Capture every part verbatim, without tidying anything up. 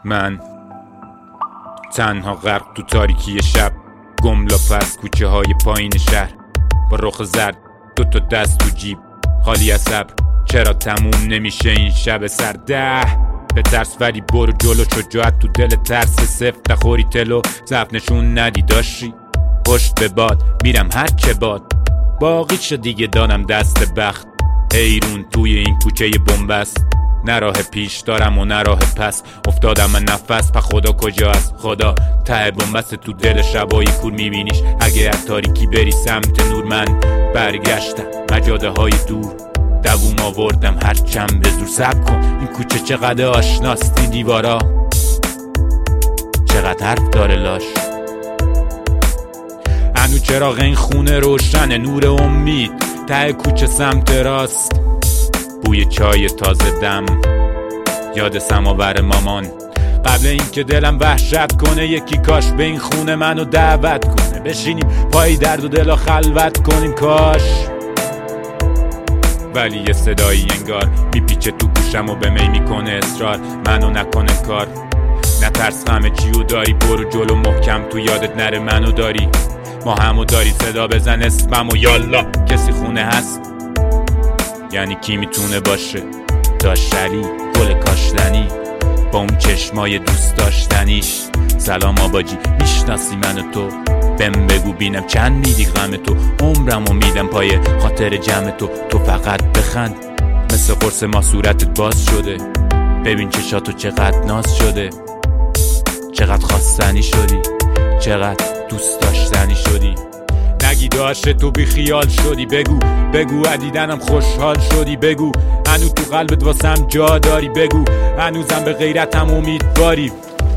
من تنها غرق تو تاریکی شب، گملاپ از کوچه های پایین شهر، با رخ زرد دو تا دست تو جیب، خالی از صبر. چرا تموم نمیشه این شب سرده؟ به ترس ولی برو جلو، شجاعت تو دل ترس سفت نخوری تلو، ضعف نشون ندی داشتی پشت به باد، میرم هر چه باد، باقی شو دیگه دادم دست بخت. حیرون توی این کوچه بنبست، نه راه پیش دارم و نه راه پس، افتادم من نفس پا خدا کجا است؟ خدا ته بنبست تو دل شبای کور میبینیش، اگه از تاریکی بری سمت نور. من برگشتم مجاده های دور، دووم آوردم هر چند به زور. صبر کن این کوچه چقدر آشناست، این دیوارا چقدر حرف داره لاش. هنو چراغ این خونه روشنه، نور امید ته کوچه سمت راست، بوی چای تازه دم، یاد سماور مامان. قبل اینکه دلم وحشت کنه، یکی کاش به این خونه منو دعوت کنه، بشینیم پای درد و دلا خلوت کنیم کاش. ولی یه صدایی انگار میپیچه تو گوشم و به می میکنه اصرار، منو نکنه کار. نترس همه چیو داری، برو جلو محکم تو یادت نره منو داری، ما همو داری. صدا بزن اسمم و یالا کسی خونه هست، یعنی کی میتونه باشه؟ داشتری گل کاشتنی با اون چشمای دوست داشتنیش. سلام آباجی میشناسی منو تو؟ بهم بگو بینم چند میدی غم تو، عمرمو میدم پای خاطر جمع تو. تو فقط بخند مثل قرص ما صورتت باز شده، ببین چشاتو چقدر ناز شده، چقدر خواستنی شدی، چقدر دوست داشتنی شدی. نگی داشته تو بی خیال شدی، بگو بگو ادیدنم خوشحال شدی، بگو هنوز تو قلبت واسم جا داری، بگو هنوزم به غیرتم امیدواری.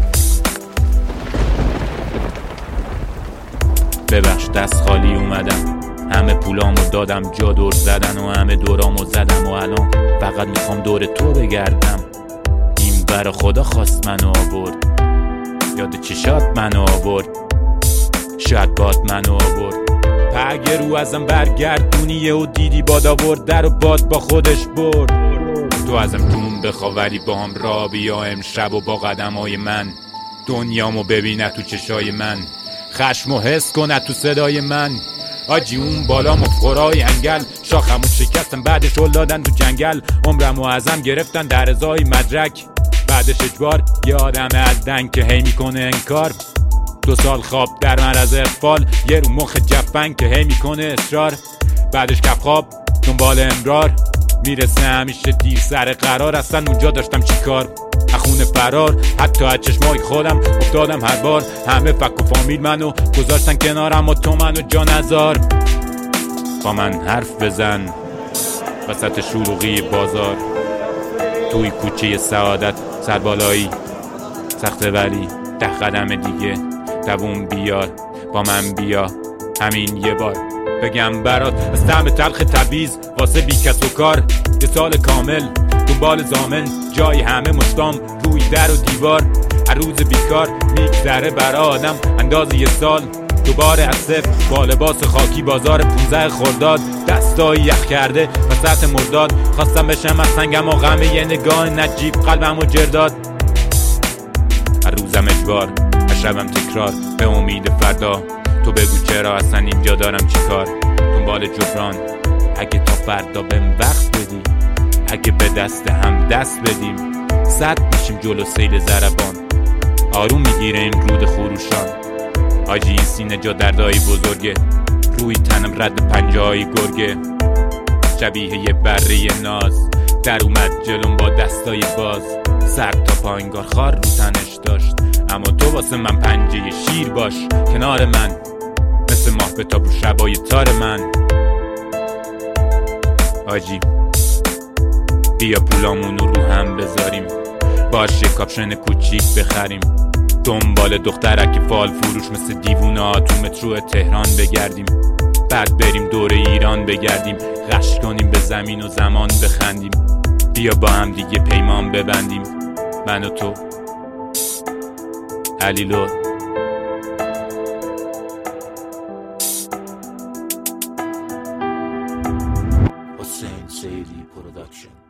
ببخش دست خالی اومدم، همه پولامو دادم جا دور زدن و همه دورامو زدم و الان فقط میخوام دور تو بگردم. این برا خدا خواست منو آورد، یاد چشات منو آورد، شاید باد منو آورد. اگه رو ازم برگردونیه و دیدی باد آورد در و باد با خودش برد. تو ازم دون بخواوری با هم را بیا امشب و با قدم های من، دنیامو ببینه تو چشای من، خشمو حس کنه تو صدای من. آجی اون بالا مفخورای انگل، شاخمو شکستم بعدش هل دادن تو جنگل، عمرمو ازم گرفتن در ازای مدرک، بعدش اجبار یه آدم از دنگ که هی میکنه انکار. دو سال خواب در معرض اقفال، یه رو مخ جفن که هی میکنه اصرار، بعدش کف خواب دنبال امرار، میرسه همیشه دیر سر قرار. اصلا اونجا داشتم چی کار؟ اخونه فرار، حتی از چشمای خودم افتادم هر بار. همه فک و فامیل منو گذاشتن کنارم و تو منو جا نذار. با من حرف بزن وسط شلوغی بازار، توی کوچه سعادت سربالایی سخته ولی ده قدم دیگه دووم بیار، با من بیا همین یه بار بگم برات از طعم تلخ تبیز واسه بی کس و کار. یه سال کامل دنبال زامن، جای همه مشتام روی در و دیوار، هر روز بیکار میگذره برا آدم انداز یه سال. دوباره از صفر با لباس خاکی بازار پونزده خرداد، دستای یخ کرده وسط مرداد، خواستم بشم از سنگم و غم یه نگاه نجیب قلبم و جرداد. هر روزم اجبار، هر شبم تکرار، به امید فردا. تو بگو چرا اصلا اینجا دارم چی کار؟ دنبال جبران اگه تا فردا بهم وقت بدی، اگه به دست هم دست بدیم، صد میشیم جلو سیل زربان. آروم میگیره این رود خروشان، آجی این سینه جا دردایی بزرگه، روی تنم رد پنجه های گرگه. شبیه یه بره ناز در اومد جلوم با دستای باز، سر تا پایینگار خار رو تنش داشت، اما تو واسه من پنجه شیر باش کنار من، مثل ماه بتاب رو شبای تار من. آجی بیا پولامونو رو هم بذاریم، باش یه کاپشن کوچیک بخریم، دنبال دخترک فال فروش مثل دیوونا تو مترو تهران بگردیم، بعد بریم دور ایران بگردیم، غش کنیم به زمین و زمان بخندیم. بیا با هم دیگه پیمان ببندیم، من و تو علیلو. حسین سیدی پروداکشن.